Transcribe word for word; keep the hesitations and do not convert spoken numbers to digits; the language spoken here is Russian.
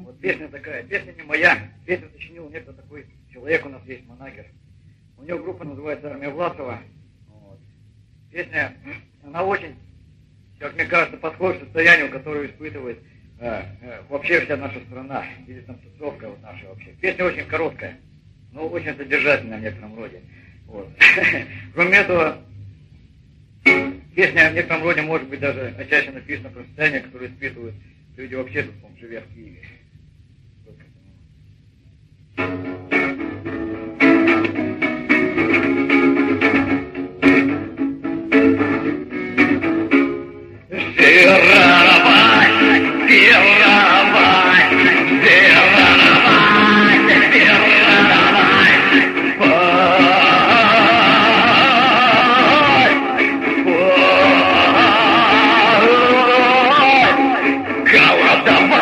Вот песня такая, песня не моя, песню сочинил некто такой человек, у нас есть Манагер. У него группа называется «Армия Власова». Вот. Песня, она очень, как мне кажется, подходит к состоянию, которое испытывает э, э, вообще вся наша страна, или там тусовка вот наша вообще. Песня очень короткая, но очень содержательная в некотором роде. Вот. Кроме этого, песня в некотором роде может быть даже отчасти написана про состояние, которое испытывают люди вообще тут, живя в Киеве. Голодом